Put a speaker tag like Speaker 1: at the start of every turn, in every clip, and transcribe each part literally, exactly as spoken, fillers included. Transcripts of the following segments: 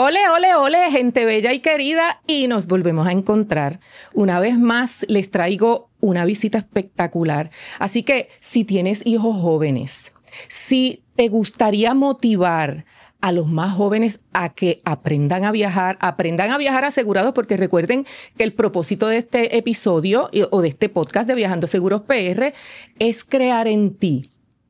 Speaker 1: Ole, ole, ole, gente bella y querida, y nos volvemos a encontrar. Una vez más les traigo una visita espectacular. Así que si tienes hijos jóvenes, si te gustaría motivar a los más jóvenes a que aprendan a viajar, aprendan a viajar asegurados, porque recuerden que el propósito de este episodio o de este podcast de Viajando Seguros P R es crear en ti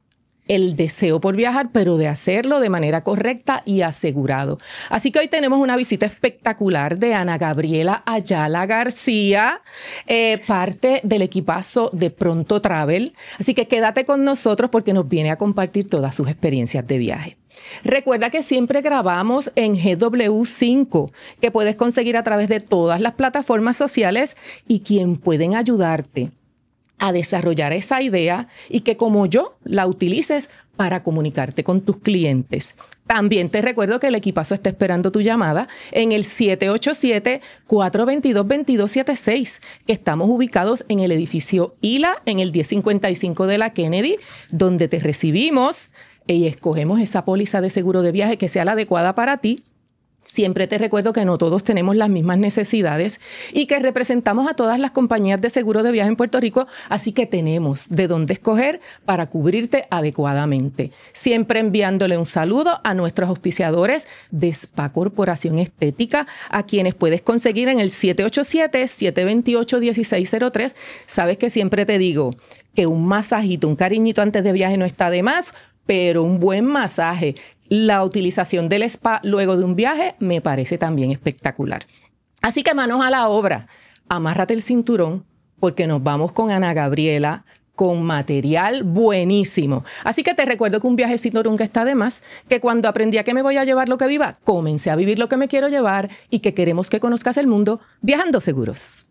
Speaker 1: el deseo por viajar, pero de hacerlo de manera correcta y asegurado. Así que hoy tenemos una visita espectacular de Ana Gabriela Ayala García, eh, parte del equipazo de Pronto Travel. Así que quédate con nosotros porque nos viene a compartir todas sus experiencias de viaje. Recuerda que siempre grabamos en G W cinco, que puedes conseguir a través de todas las plataformas sociales y quien pueden ayudarte a desarrollar esa idea y que como yo la utilices para comunicarte con tus clientes. También te recuerdo que el equipazo está esperando tu llamada en el siete ocho siete, cuatro dos dos, dos dos siete seis, que estamos ubicados en el edificio I L A, en el diez cincuenta y cinco de la Kennedy, donde te recibimos y escogemos esa póliza de seguro de viaje que sea la adecuada para ti. Siempre te recuerdo que no todos tenemos las mismas necesidades y que representamos a todas las compañías de seguro de viaje en Puerto Rico, así que tenemos de dónde escoger para cubrirte adecuadamente. Siempre enviándole un saludo a nuestros auspiciadores de Spa Corporación Estética, a quienes puedes conseguir en el siete ocho siete, siete dos ocho, uno seis cero tres. Sabes que siempre te digo que un masajito, un cariñito antes de viaje no está de más, pero un buen masaje, la utilización del spa luego de un viaje me parece también espectacular. Así que manos a la obra, amárrate el cinturón porque nos vamos con Ana Gabriela con material buenísimo. Así que te recuerdo que un viajecito nunca está de más, que cuando aprendí a que me voy a llevar lo que viva, comencé a vivir lo que me quiero llevar y que queremos que conozcas el mundo viajando seguros.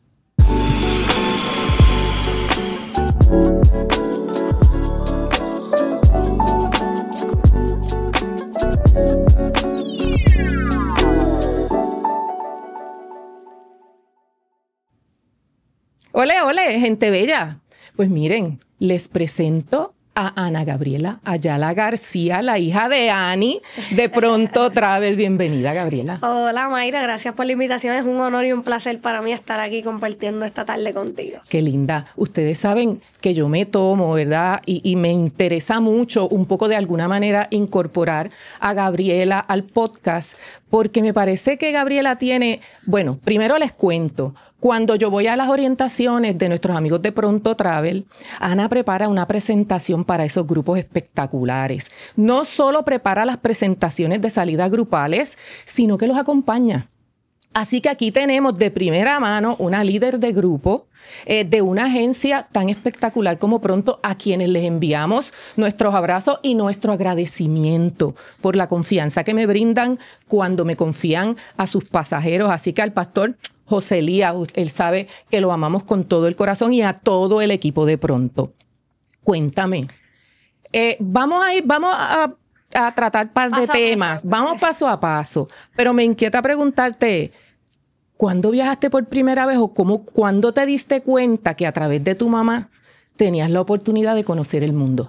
Speaker 1: Ole, ole, gente bella. Pues miren, les presento a Ana Gabriela Ayala García, la hija de Ani, de Pronto Travel. Bienvenida, Gabriela.
Speaker 2: Hola, Mayra. Gracias por la invitación. Es un honor y un placer para mí estar aquí compartiendo esta tarde contigo.
Speaker 1: Qué linda. Ustedes saben que yo me tomo, ¿verdad? Y, y me interesa mucho un poco de alguna manera incorporar a Gabriela al podcast, porque me parece que Gabriela tiene, bueno, primero les cuento. Cuando yo voy a las orientaciones de nuestros amigos de Pronto Travel, Ana prepara una presentación para esos grupos espectaculares. No solo prepara las presentaciones de salidas grupales, sino que los acompaña. Así que aquí tenemos de primera mano una líder de grupo eh, de una agencia tan espectacular como Pronto, a quienes les enviamos nuestros abrazos y nuestro agradecimiento por la confianza que me brindan cuando me confían a sus pasajeros. Así que al pastor José Elías, él sabe que lo amamos con todo el corazón, y a todo el equipo de Pronto. Cuéntame, eh, vamos a ir, vamos a, a tratar un par de temas, vamos paso a paso, pero me inquieta preguntarte, ¿cuándo viajaste por primera vez o cómo, cuándo te diste cuenta que a través de tu mamá tenías la oportunidad de conocer el mundo?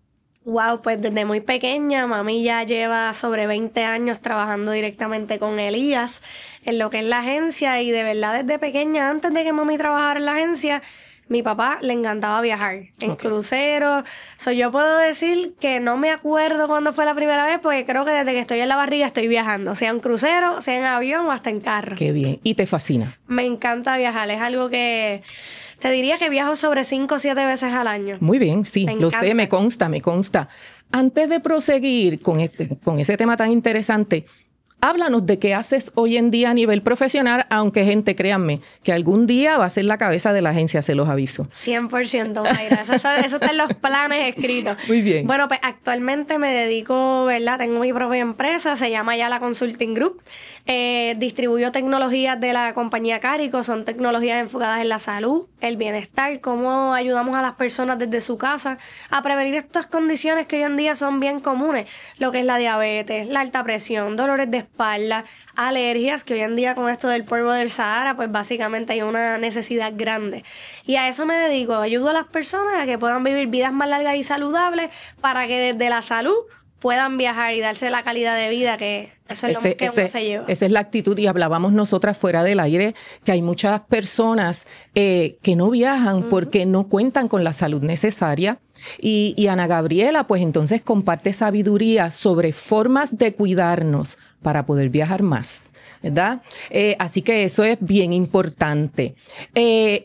Speaker 2: Wow, pues desde muy pequeña, mami ya lleva sobre veinte años trabajando directamente con Elías en lo que es la agencia, y de verdad desde pequeña, antes de que mami trabajara en la agencia, mi papá le encantaba viajar en okay. cruceros. So, yo puedo decir que no me acuerdo cuándo fue la primera vez, porque creo que desde que estoy en la barriga estoy viajando, sea en crucero, sea en avión o hasta en carro.
Speaker 1: Qué bien. ¿Y te fascina?
Speaker 2: Me encanta viajar, es algo que... Te diría que viajo sobre cinco o siete veces al año.
Speaker 1: Muy bien, sí, me lo encanta. sé, me consta, me consta. Antes de proseguir con, este, con ese tema tan interesante, háblanos de qué haces hoy en día a nivel profesional, aunque gente, créanme, que algún día va a ser la cabeza de la agencia, se los aviso.
Speaker 2: cien por ciento, Mayra. Eso, eso está en los planes escritos.
Speaker 1: Muy bien.
Speaker 2: Bueno, pues actualmente me dedico, ¿verdad? Tengo mi propia empresa, se llama Ayala Consulting Group. Eh, distribuyo tecnologías de la compañía Carico, son tecnologías enfocadas en la salud, el bienestar, cómo ayudamos a las personas desde su casa a prevenir estas condiciones que hoy en día son bien comunes, lo que es la diabetes, la alta presión, dolores de espalda, alergias, que hoy en día con esto del polvo del Sahara, pues básicamente hay una necesidad grande. Y a eso me dedico, ayudo a las personas a que puedan vivir vidas más largas y saludables para que desde la salud puedan viajar y darse la calidad de vida que eso es ese, lo que ese, uno se lleva.
Speaker 1: Esa es la actitud, y hablábamos nosotras fuera del aire que hay muchas personas eh, que no viajan uh-huh. porque no cuentan con la salud necesaria. Y, y Ana Gabriela, pues entonces comparte sabiduría sobre formas de cuidarnos para poder viajar más, ¿verdad? Eh, así que eso es bien importante. Eh,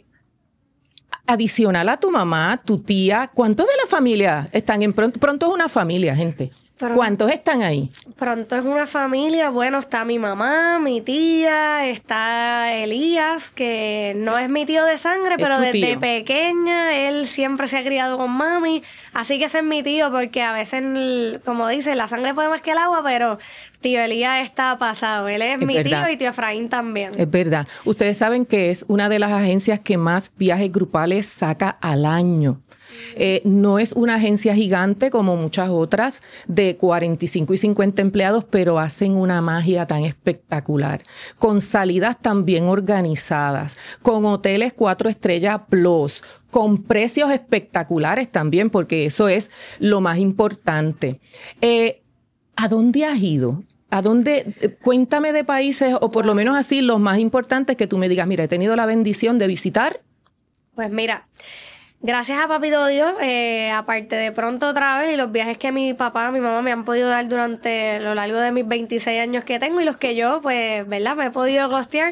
Speaker 1: adicional a tu mamá, tu tía, ¿cuántos de la familia están en Pronto? Pronto es una familia, gente. Pero, ¿cuántos están ahí?
Speaker 2: Pronto es una familia. Bueno, está mi mamá, mi tía, está Elías, que no es mi tío de sangre, pero desde tío? pequeña él siempre se ha criado con mami. Así que ese es mi tío, porque a veces, como dicen, la sangre puede más que el agua, pero tío Elías está pasado. Él es, es mi verdad. tío y tío Efraín también.
Speaker 1: Es verdad. Ustedes saben que es una de las agencias que más viajes grupales saca al año. Eh, no es una agencia gigante como muchas otras de cuarenta y cinco y cincuenta empleados, pero hacen una magia tan espectacular, con salidas tan bien organizadas, con hoteles cuatro estrellas plus, con precios espectaculares también, porque eso es lo más importante. Eh, ¿A dónde has ido? ¿A dónde? Cuéntame de países, o por lo menos así, los más importantes que tú me digas, mira, he tenido la bendición de visitar.
Speaker 2: Pues mira, gracias a Papito Dios, eh, aparte de Pronto Travel y los viajes que mi papá, mi mamá me han podido dar durante lo largo de mis veintiséis años que tengo y los que yo, pues, ¿verdad? Me he podido costear.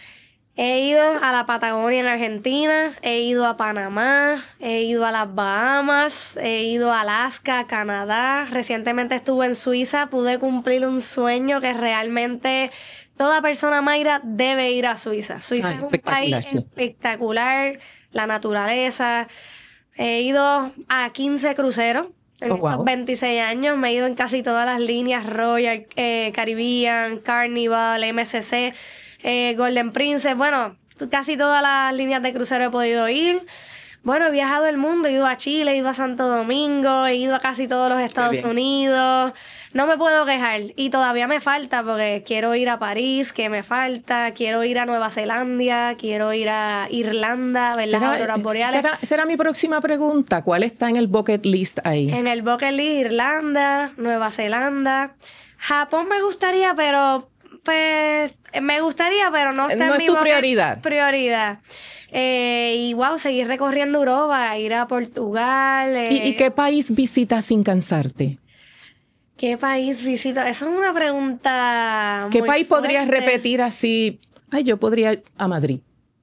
Speaker 2: He ido a la Patagonia en Argentina, he ido a Panamá, he ido a las Bahamas, he ido a Alaska, Canadá. Recientemente estuve en Suiza, pude cumplir un sueño que realmente toda persona, Mayra, debe ir a Suiza. Suiza Ay, es un país sí. espectacular. La naturaleza. He ido a quince cruceros en oh, estos wow. veintiséis años. Me he ido en casi todas las líneas: Royal, eh, Caribbean, Carnival, M S C, eh, Golden Princess. Bueno, casi todas las líneas de crucero he podido ir. Bueno, he viajado el mundo, he ido a Chile, he ido a Santo Domingo, he ido a casi todos los Estados Unidos. No me puedo quejar. Y todavía me falta, porque quiero ir a París, que me falta. Quiero ir a Nueva Zelanda, quiero ir a Irlanda, ver las auroras boreales.
Speaker 1: Será, será mi próxima pregunta. ¿Cuál está en el bucket list ahí?
Speaker 2: En el bucket list, Irlanda, Nueva Zelanda. Japón me gustaría, pero... Pues me gustaría, pero no está
Speaker 1: no
Speaker 2: en
Speaker 1: es
Speaker 2: mi
Speaker 1: tu prioridad.
Speaker 2: prioridad. Eh, y wow, seguir recorriendo Europa, ir a Portugal. Eh.
Speaker 1: ¿Y, ¿Y qué país visitas sin cansarte?
Speaker 2: ¿Qué país visito? Eso es una pregunta
Speaker 1: ¿Qué
Speaker 2: muy
Speaker 1: país
Speaker 2: fuerte.
Speaker 1: podrías repetir así? Ay, yo podría ir a Madrid.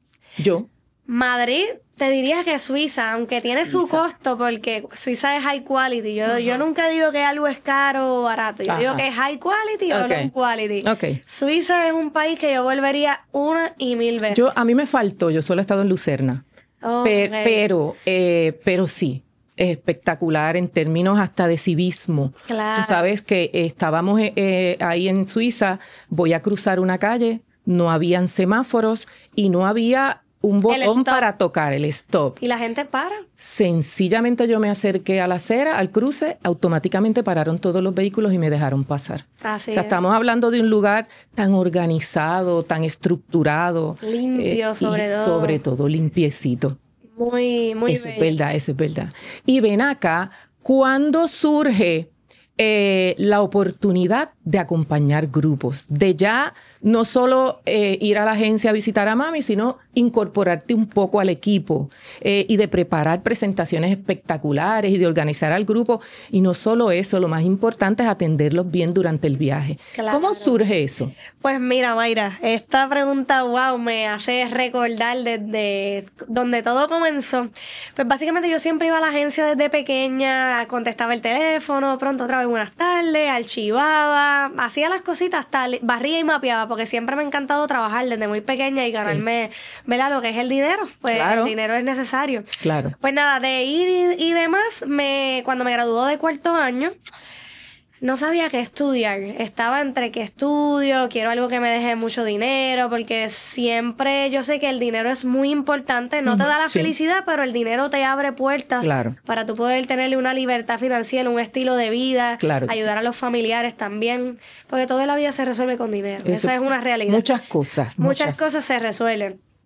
Speaker 1: Yo.
Speaker 2: Madrid, te diría que Suiza, aunque tiene Suiza. su costo, porque Suiza es high quality. Yo, yo nunca digo que algo es caro o barato. Yo Ajá. digo que es high quality okay. o low quality.
Speaker 1: Okay.
Speaker 2: Suiza es un país que yo volvería una y mil veces.
Speaker 1: Yo, a mí me faltó, yo solo he estado en Lucerna.
Speaker 2: Oh,
Speaker 1: Pe-
Speaker 2: okay.
Speaker 1: Pero, eh, pero sí. Es espectacular en términos hasta de civismo.
Speaker 2: Claro.
Speaker 1: Tú sabes que eh, estábamos eh, ahí en Suiza, voy a cruzar una calle, no habían semáforos y no había un botón para tocar el stop.
Speaker 2: ¿Y la gente para?
Speaker 1: Sencillamente yo me acerqué a la acera, al cruce, automáticamente pararon todos los vehículos y me dejaron pasar.
Speaker 2: Así
Speaker 1: o sea,
Speaker 2: es.
Speaker 1: Estamos hablando de un lugar tan organizado, tan estructurado.
Speaker 2: Limpio,
Speaker 1: eh,
Speaker 2: sobre
Speaker 1: y
Speaker 2: todo.
Speaker 1: Sobre todo limpiecito.
Speaker 2: Muy, muy
Speaker 1: Eso
Speaker 2: bello.
Speaker 1: es verdad, eso es verdad. Y ven acá, ¿cuándo surge eh, la oportunidad de acompañar grupos? De ya no solo eh, ir a la agencia a visitar a mami, sino incorporarte un poco al equipo eh, y de preparar presentaciones espectaculares y de organizar al grupo. Y no solo eso, lo más importante es atenderlos bien durante el viaje.
Speaker 2: Claro.
Speaker 1: ¿Cómo surge eso?
Speaker 2: Pues mira, Mayra, esta pregunta, wow, me hace recordar desde donde todo comenzó. Pues básicamente yo siempre iba a la agencia desde pequeña, contestaba el teléfono, pronto otra vez buenas tardes, archivaba, hacía las cositas, hasta barría y mapeaba, porque siempre me ha encantado trabajar desde muy pequeña y ganarme, sí. ¿verdad? Lo que es el dinero, pues claro. el dinero es necesario.
Speaker 1: Claro.
Speaker 2: Pues nada, de ir y, y demás, me, cuando me graduó de cuarto año, no sabía qué estudiar. Estaba entre qué estudio, quiero algo que me deje mucho dinero, porque siempre yo sé que el dinero es muy importante. No uh-huh, te da la sí. felicidad, pero el dinero te abre puertas
Speaker 1: claro.
Speaker 2: para tú poder tenerle una libertad financiera, un estilo de vida,
Speaker 1: claro
Speaker 2: ayudar sí. a los familiares también, porque toda la vida se resuelve con dinero. Eso, Esa es una realidad.
Speaker 1: Muchas cosas.
Speaker 2: Muchas, muchas cosas se resuelven.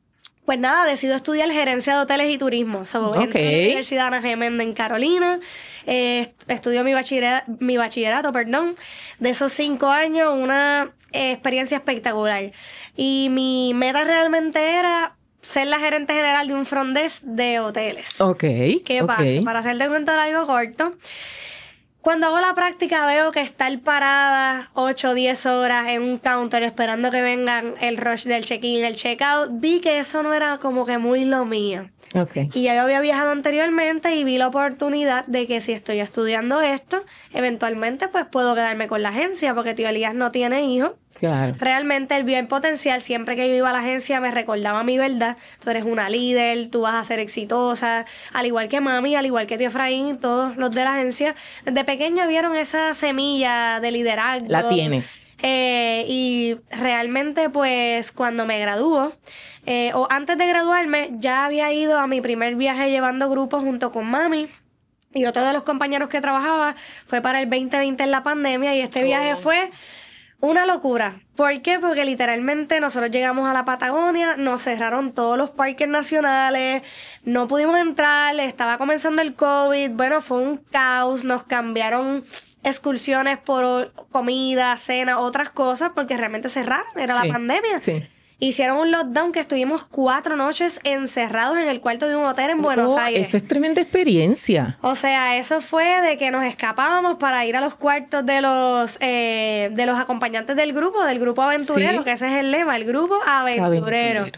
Speaker 2: Pues nada, decido estudiar gerencia de hoteles y turismo. So,
Speaker 1: Okay.
Speaker 2: entré a la Universidad Ana Geméndez en Carolina. Eh, estudió mi bachillerato, mi bachillerato, perdón. De esos cinco años, una eh, experiencia espectacular. Y mi meta realmente era ser la gerente general de un front desk de hoteles.
Speaker 1: Ok,
Speaker 2: ¿Qué
Speaker 1: ok.
Speaker 2: pasa? Para hacerte cuenta de algo corto, cuando hago la práctica veo que estar parada ocho o diez horas en un counter esperando que vengan el rush del check-in, el check-out, vi que eso no era como que muy lo mío.
Speaker 1: Okay.
Speaker 2: Y ya yo había viajado anteriormente y vi la oportunidad de que si estoy estudiando esto, eventualmente pues puedo quedarme con la agencia porque tío Elías no tiene hijos.
Speaker 1: Claro.
Speaker 2: Realmente él vio el potencial. Siempre que yo iba a la agencia me recordaba mi verdad. Tú eres una líder, tú vas a ser exitosa. Al igual que mami, al igual que tío Efraín, todos los de la agencia. Desde pequeño vieron esa semilla de liderazgo.
Speaker 1: La tienes.
Speaker 2: Eh, y realmente pues cuando me graduó, eh, o antes de graduarme, ya había ido a mi primer viaje llevando grupos junto con mami. Y otro de los compañeros que trabajaba fue para el veinte veinte en la pandemia. Y este viaje
Speaker 1: Oh.
Speaker 2: fue una locura. ¿Por qué? Porque literalmente nosotros llegamos a la Patagonia, nos cerraron todos los parques nacionales, no pudimos entrar, estaba comenzando el COVID, bueno, fue un caos, nos cambiaron excursiones por comida, cena, otras cosas, porque realmente cerraron, era
Speaker 1: Sí,
Speaker 2: la pandemia.
Speaker 1: sí.
Speaker 2: Hicieron un lockdown que estuvimos cuatro noches encerrados en el cuarto de un hotel en Buenos
Speaker 1: Oh,
Speaker 2: Aires.
Speaker 1: Esa es tremenda experiencia.
Speaker 2: O sea, eso fue de que nos escapábamos para ir a los cuartos de los eh, de los acompañantes del grupo, del grupo aventurero,
Speaker 1: Sí.
Speaker 2: que ese es el lema, el grupo aventurero.
Speaker 1: Aventurero.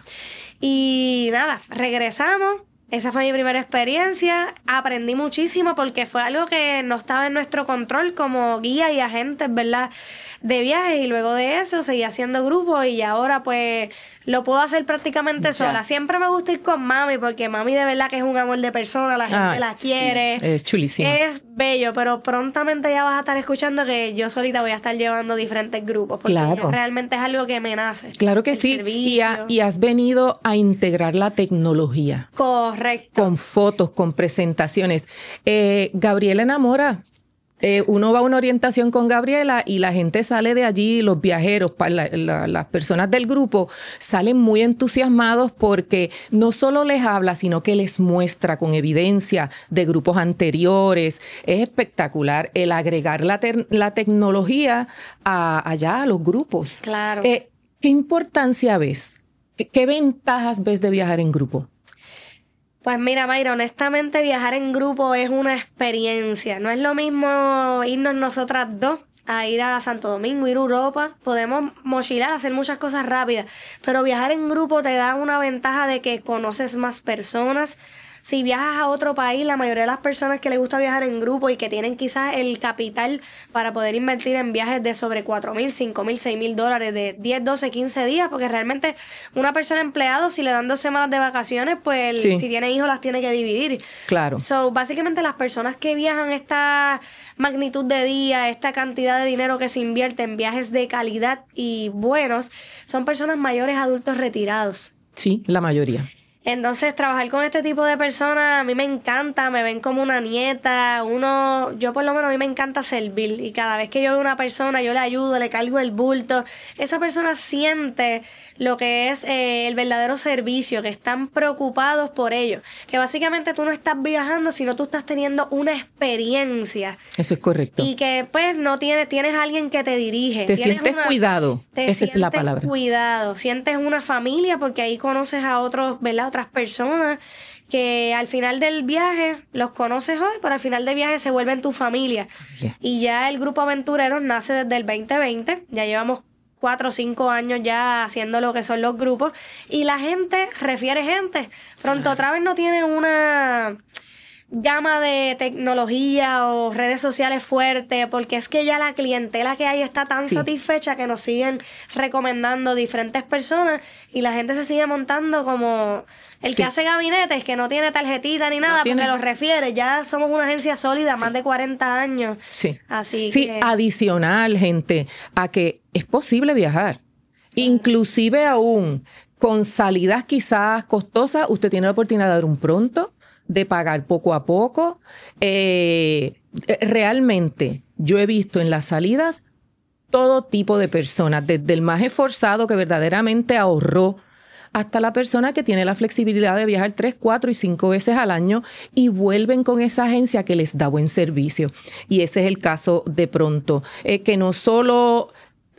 Speaker 2: Y nada, regresamos. Esa fue mi primera experiencia. Aprendí muchísimo porque fue algo que no estaba en nuestro control como guía y agentes, ¿verdad? De viajes. Y luego de eso seguí haciendo grupos y ahora pues lo puedo hacer prácticamente
Speaker 1: Ya.
Speaker 2: sola. Siempre me gusta ir con mami porque mami de verdad que es un amor de persona, la gente
Speaker 1: Ay,
Speaker 2: la
Speaker 1: sí.
Speaker 2: quiere.
Speaker 1: Es chulísimo.
Speaker 2: Es bello, pero prontamente ya vas a estar escuchando que yo solita voy a estar llevando diferentes grupos porque
Speaker 1: Claro.
Speaker 2: realmente es algo que me nace.
Speaker 1: Claro que
Speaker 2: El
Speaker 1: sí. Y,
Speaker 2: servicio.
Speaker 1: ha- y has venido a integrar la tecnología
Speaker 2: Correcto.
Speaker 1: con fotos, con presentaciones. Eh, Gabriela enamora. Eh, uno va a una orientación con Gabriela y la gente sale de allí, los viajeros, pa- la- la- las personas del grupo salen muy entusiasmados porque no solo les habla, sino que les muestra con evidencia de grupos anteriores. Es espectacular el agregar la, ter- la tecnología a, allá a los grupos.
Speaker 2: Claro.
Speaker 1: Eh, ¿Qué importancia ves? ¿Qué, qué ventajas ves de viajar en grupo?
Speaker 2: Pues mira, Mayra, honestamente viajar en grupo es una experiencia. No es lo mismo irnos nosotras dos a ir a Santo Domingo, ir a Europa. Podemos mochilar, hacer muchas cosas rápidas. Pero viajar en grupo te da una ventaja de que conoces más personas. Si viajas a otro país, la mayoría de las personas que les gusta viajar en grupo y que tienen quizás el capital para poder invertir en viajes de sobre cuatro mil, cinco mil, seis mil dólares de diez, doce, quince días, porque realmente una persona empleado, si le dan dos semanas de vacaciones, pues el-
Speaker 1: Sí.
Speaker 2: si tiene hijos las tiene que dividir.
Speaker 1: Claro.
Speaker 2: So, básicamente las personas que viajan esta magnitud de días, esta cantidad de dinero que se invierte en viajes de calidad y buenos, son personas mayores, adultos retirados.
Speaker 1: Sí, la mayoría.
Speaker 2: Entonces, trabajar con este tipo de personas a mí me encanta, me ven como una nieta, uno, yo por lo menos a mí me encanta servir y cada vez que yo veo a una persona, yo le ayudo, le cargo el bulto, esa persona siente lo que es eh, el verdadero servicio, que están preocupados por ello, que básicamente tú no estás viajando, sino tú estás teniendo una experiencia
Speaker 1: Eso es correcto.
Speaker 2: y que pues no tienes, tienes alguien que te dirige.
Speaker 1: Te
Speaker 2: tienes
Speaker 1: sientes
Speaker 2: una-
Speaker 1: cuidado.
Speaker 2: te
Speaker 1: Esa es la
Speaker 2: sientes
Speaker 1: palabra.
Speaker 2: cuidado, sientes una familia porque ahí conoces a otros, ¿verdad? Otras personas que al final del viaje los conoces hoy, pero al final del viaje se vuelven tu familia.
Speaker 1: Yeah.
Speaker 2: Y ya el Grupo Aventureros nace desde el veinte veinte, ya llevamos cuatro o cinco años ya haciendo lo que son los grupos y la gente refiere gente. Pronto Travel no tiene una gama de tecnología o redes sociales fuerte porque es que ya la clientela que hay está tan
Speaker 1: Sí.
Speaker 2: satisfecha que nos siguen recomendando diferentes personas y la gente se sigue montando como el que
Speaker 1: Sí.
Speaker 2: hace gabinetes que no tiene tarjetita ni nada
Speaker 1: tiene.
Speaker 2: porque los refiere. Ya somos una agencia sólida, más de cuarenta años.
Speaker 1: Sí.
Speaker 2: Así
Speaker 1: Sí,
Speaker 2: que
Speaker 1: adicional, gente, a que es posible viajar. Inclusive aún con salidas quizás costosas, usted tiene la oportunidad de dar un pronto, de pagar poco a poco. Eh, realmente, yo he visto en las salidas todo tipo de personas, desde el más esforzado que verdaderamente ahorró hasta la persona que tiene la flexibilidad de viajar tres, cuatro y cinco veces al año y vuelven con esa agencia que les da buen servicio. Y ese es el caso de Pronto, eh, que no solo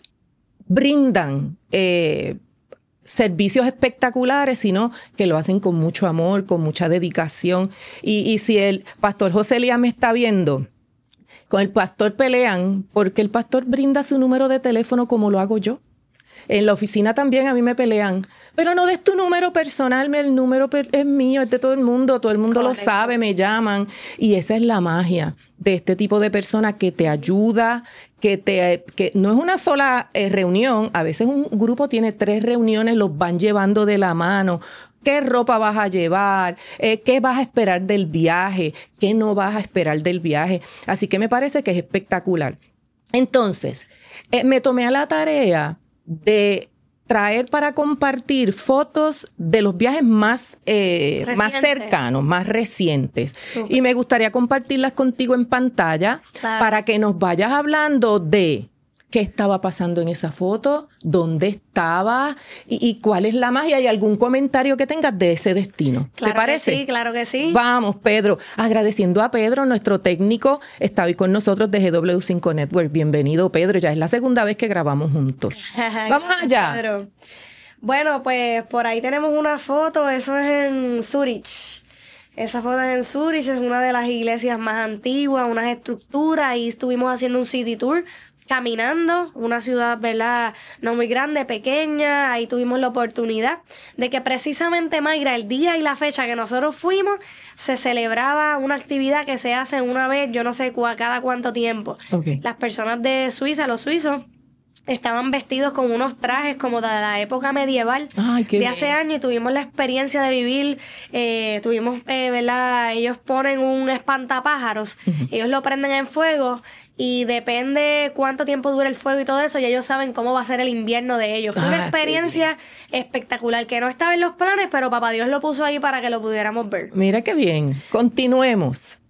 Speaker 1: brindan eh, servicios espectaculares, sino que lo hacen con mucho amor, con mucha dedicación. Y, y si el pastor José Elías me está viendo, con el pastor pelean porque el pastor brinda su número de teléfono como lo hago yo. En la oficina también a mí me pelean. Pero no des tu número personal, el número es mío, es de todo el mundo, todo el mundo Correcto. Lo sabe, me llaman. Y esa es la magia de este tipo de persona que te ayuda, que te que no es una sola eh, reunión. A veces un grupo tiene tres reuniones, los van llevando de la mano. ¿Qué ropa vas a llevar? Eh, ¿Qué vas a esperar del viaje? ¿Qué no vas a esperar del viaje? Así que me parece que es espectacular. Entonces, eh, me tomé a la tarea de traer para compartir fotos de los viajes más, eh, más cercanos, más recientes. Super. Y me gustaría compartirlas contigo en pantalla claro. para que nos vayas hablando de qué estaba pasando en esa foto, dónde estaba y, y cuál es la magia y algún comentario que tengas de ese destino.
Speaker 2: Claro
Speaker 1: ¿Te parece?
Speaker 2: Que sí, claro que sí.
Speaker 1: Vamos, Pedro. Agradeciendo a Pedro, nuestro técnico, está hoy con nosotros de G W cinco Network. Bienvenido, Pedro. Ya es la segunda vez que grabamos juntos. Vamos allá.
Speaker 2: Pedro. Bueno, pues por ahí tenemos una foto. Eso es en Zurich. Esa foto es en Zurich. Es una de las iglesias más antiguas, unas estructuras. Ahí estuvimos haciendo un city tour. Caminando, una ciudad, ¿verdad?, no muy grande, pequeña. Ahí tuvimos la oportunidad de que precisamente, Mayra, el día y la fecha que nosotros fuimos, se celebraba una actividad que se hace una vez, yo no sé cu- cada cuánto tiempo.
Speaker 1: Okay.
Speaker 2: Las personas de Suiza, los suizos, estaban vestidos con unos trajes como de la época medieval.
Speaker 1: Ay, qué
Speaker 2: de
Speaker 1: bien.
Speaker 2: hace años, y tuvimos la experiencia de vivir, eh, tuvimos, eh, ¿verdad? Ellos ponen un espantapájaros, uh-huh. ellos lo prenden en fuego y depende cuánto tiempo dura el fuego y todo eso, y ellos saben cómo va a ser el invierno de ellos. Fue ah, una experiencia espectacular que no estaba en los planes, pero papá Dios lo puso ahí para que lo pudiéramos ver.
Speaker 1: Mira qué bien. Continuemos.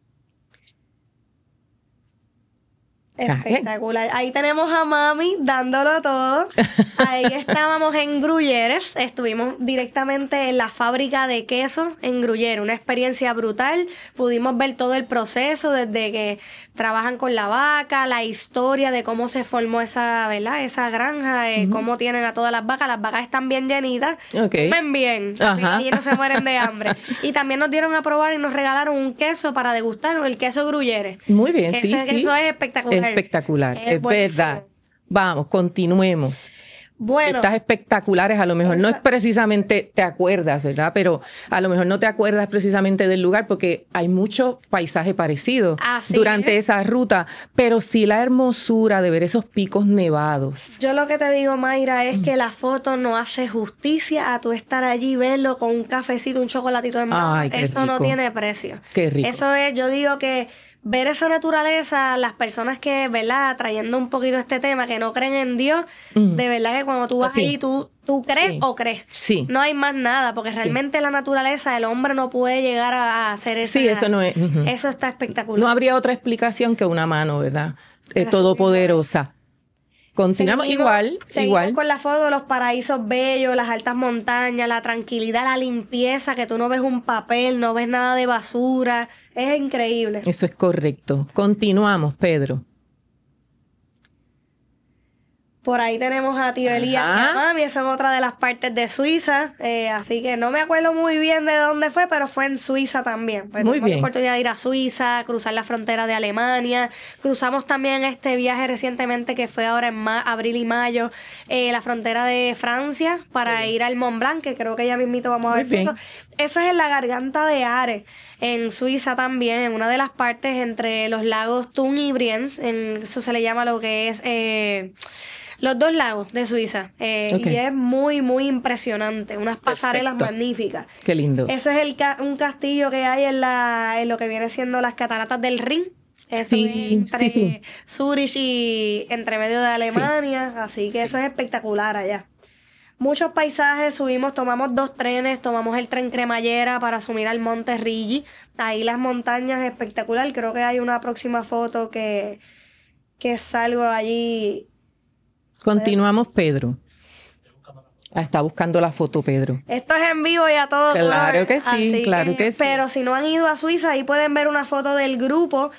Speaker 2: Espectacular. Ahí tenemos a mami dándolo todo. Ahí estábamos en Gruyères. Estuvimos directamente en la fábrica de queso en Gruyères. Una experiencia brutal. Pudimos ver todo el proceso desde que trabajan con la vaca, la historia de cómo se formó esa, ¿verdad?, esa granja, eh, uh-huh. cómo tienen a todas las vacas. Las vacas están bien llenitas.
Speaker 1: Okay.
Speaker 2: Comen bien. Ajá. Y no se mueren de hambre. Y también nos dieron a probar y nos regalaron un queso para degustar, el queso Gruyères.
Speaker 1: Muy bien,
Speaker 2: Ese
Speaker 1: sí,
Speaker 2: queso
Speaker 1: sí.
Speaker 2: es espectacular.
Speaker 1: Espectacular, es,
Speaker 2: es
Speaker 1: verdad. Vamos, continuemos.
Speaker 2: Bueno.
Speaker 1: Estas espectaculares, a lo mejor no es precisamente, te acuerdas, ¿verdad? Pero a lo mejor no te acuerdas precisamente del lugar porque hay mucho paisaje parecido
Speaker 2: Así
Speaker 1: durante
Speaker 2: es.
Speaker 1: esa ruta, pero sí la hermosura de ver esos picos nevados.
Speaker 2: Yo lo que te digo, Mayra, es mm. que la foto no hace justicia a tu estar allí, verlo con un cafecito, un chocolatito en mano.
Speaker 1: Ay, qué
Speaker 2: Eso
Speaker 1: rico.
Speaker 2: No tiene precio.
Speaker 1: Qué rico.
Speaker 2: Eso es, yo digo que ver esa naturaleza, las personas que, ¿verdad?, trayendo un poquito este tema, que no creen en Dios, mm. de verdad que cuando tú vas sí. allí, tú, tú crees sí. o crees.
Speaker 1: Sí.
Speaker 2: No hay más nada, porque sí. realmente la naturaleza, el hombre no puede llegar a hacer eso.
Speaker 1: Sí, eso no es. Uh-huh.
Speaker 2: Eso está espectacular.
Speaker 1: No habría otra explicación que una mano, ¿verdad? Eh, todopoderosa. Continuamos seguimos, igual,
Speaker 2: seguimos
Speaker 1: igual.
Speaker 2: con la foto de los paraísos bellos, las altas montañas, la tranquilidad, la limpieza, que tú no ves un papel, no ves nada de basura. Es increíble.
Speaker 1: Eso es correcto. Continuamos, Pedro.
Speaker 2: Por ahí tenemos a tío Elías y a mami, esa es otra de las partes de Suiza, eh, así que no me acuerdo muy bien de dónde fue, pero fue en Suiza también. Pues
Speaker 1: muy bien.
Speaker 2: La oportunidad de ir a Suiza, cruzar la frontera de Alemania, cruzamos también este viaje recientemente que fue ahora en ma- abril y mayo, eh, la frontera de Francia para sí. ir al Mont Blanc, que creo que ya mismito vamos a ver fotos. Eso es en la garganta de Ares, en Suiza también, en una de las partes entre los lagos Thun y Brienz, en, eso se le llama lo que es... Eh, Los dos lagos de Suiza. Eh, okay. Y es muy, muy impresionante. Unas pasarelas Perfecto. magníficas.
Speaker 1: Qué lindo.
Speaker 2: Eso es el ca- un castillo que hay en, la, en lo que viene siendo las cataratas del Rin. Eso
Speaker 1: sí,
Speaker 2: es entre
Speaker 1: sí, sí.
Speaker 2: Zurich y entre medio de Alemania. Sí. Así que sí. eso es espectacular allá. Muchos paisajes, subimos, tomamos dos trenes, tomamos el tren cremallera para subir al Monte Rigi. Ahí las montañas, espectacular. Creo que hay una próxima foto que, que salgo allí...
Speaker 1: Continuamos, Pedro. Ah, está buscando la foto, Pedro.
Speaker 2: Esto es en vivo y a todo color.
Speaker 1: Claro que sí,
Speaker 2: Así
Speaker 1: claro que,
Speaker 2: que
Speaker 1: sí.
Speaker 2: Pero si no han ido a Suiza, ahí pueden ver una foto del grupo.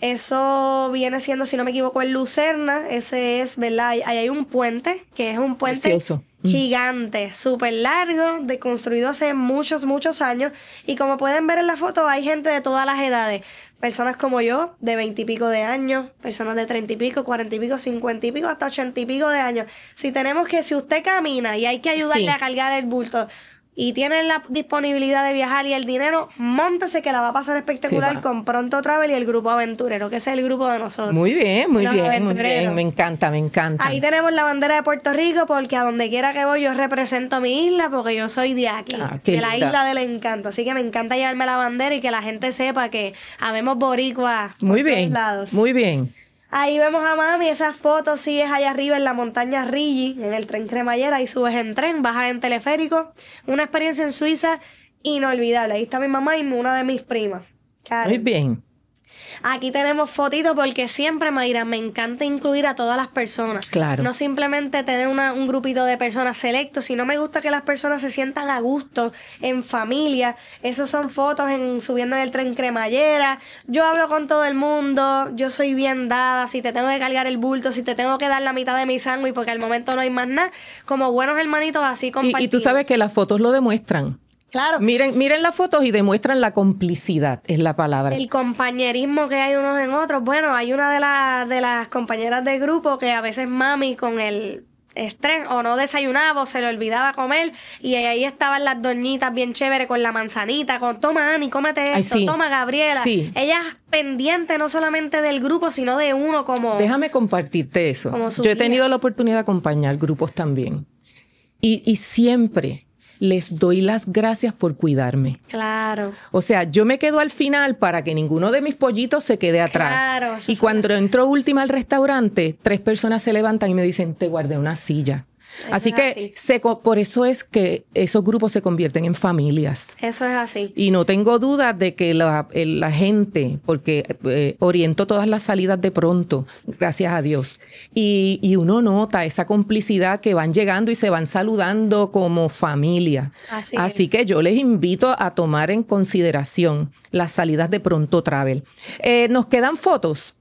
Speaker 2: Eso viene siendo, si no me equivoco, en Lucerna. Ese es, ¿verdad? Ahí hay un puente, que es un puente
Speaker 1: Precioso.
Speaker 2: gigante, súper largo, de, construido hace muchos, muchos años. Y como pueden ver en la foto, hay gente de todas las edades. Personas como yo, de veinte y pico de años, personas de treinta y pico, cuarenta y pico, cincuenta y pico, hasta ochenta y pico de años. Si tenemos que, si usted camina y hay que ayudarle
Speaker 1: Sí.
Speaker 2: a cargar el bulto y tiene la disponibilidad de viajar y el dinero, móntese que la va a pasar espectacular
Speaker 1: Sí, va.
Speaker 2: con Pronto Travel y el grupo aventurero, que ese es el grupo de nosotros.
Speaker 1: Muy bien, muy
Speaker 2: Los
Speaker 1: bien, muy
Speaker 2: aventureros.
Speaker 1: bien. Me encanta, me encanta.
Speaker 2: Ahí tenemos la bandera de Puerto Rico porque a donde quiera que voy yo represento mi isla porque yo soy de aquí,
Speaker 1: Ah, qué
Speaker 2: de la
Speaker 1: linda.
Speaker 2: isla del encanto. Así que me encanta llevarme la bandera y que la gente sepa que habemos boricuas por
Speaker 1: Muy
Speaker 2: todos
Speaker 1: bien,
Speaker 2: lados.
Speaker 1: muy bien.
Speaker 2: Ahí vemos a mami, esas fotos sí es allá arriba en la montaña Rigi, en el tren cremallera, ahí subes en tren, bajas en teleférico. Una experiencia en Suiza inolvidable. Ahí está mi mamá y una de mis primas, Karen.
Speaker 1: Muy bien.
Speaker 2: Aquí tenemos fotitos porque siempre, Mayra, me encanta incluir a todas las personas.
Speaker 1: Claro.
Speaker 2: No simplemente tener una, un grupito de personas selectos, sino me gusta que las personas se sientan a gusto, en familia. Esos son fotos en subiendo en el tren cremallera. Yo hablo con todo el mundo, yo soy bien dada. Si te tengo que cargar el bulto, si te tengo que dar la mitad de mi sándwich porque al momento no hay más nada, como buenos hermanitos así
Speaker 1: Y,
Speaker 2: compartimos.
Speaker 1: y tú sabes que las fotos lo demuestran.
Speaker 2: Claro.
Speaker 1: Miren, miren las fotos y demuestran la complicidad, es la palabra.
Speaker 2: El compañerismo que hay unos en otros. Bueno, hay una de, las de las compañeras de grupo que a veces mami con el estrés o no desayunaba o se le olvidaba comer y ahí estaban las doñitas bien chéveres con la manzanita, con toma Ani, cómete
Speaker 1: Ay,
Speaker 2: esto,
Speaker 1: sí.
Speaker 2: toma Gabriela.
Speaker 1: Sí.
Speaker 2: Ellas pendientes no solamente del grupo, sino de uno como...
Speaker 1: Déjame compartirte eso.
Speaker 2: Como su
Speaker 1: Yo he
Speaker 2: guía.
Speaker 1: tenido la oportunidad de acompañar grupos también. Y, y siempre les doy las gracias por cuidarme.
Speaker 2: Claro.
Speaker 1: O sea, yo me quedo al final para que ninguno de mis pollitos se quede atrás.
Speaker 2: Claro, eso
Speaker 1: Y
Speaker 2: sí.
Speaker 1: cuando entro última al restaurante, tres personas se levantan y me dicen, te guardé una silla.
Speaker 2: Eso
Speaker 1: Así
Speaker 2: es
Speaker 1: que
Speaker 2: así.
Speaker 1: se co- por eso es que esos grupos se convierten en familias.
Speaker 2: Eso es así.
Speaker 1: Y no tengo duda de que la, el- la gente, porque eh, oriento todas las salidas de pronto, gracias a Dios, y, y uno nota esa complicidad que van llegando y se van saludando como familia.
Speaker 2: Así
Speaker 1: Así que yo les invito a tomar en consideración las salidas de Pronto Travel. Eh, ¿Nos quedan fotos?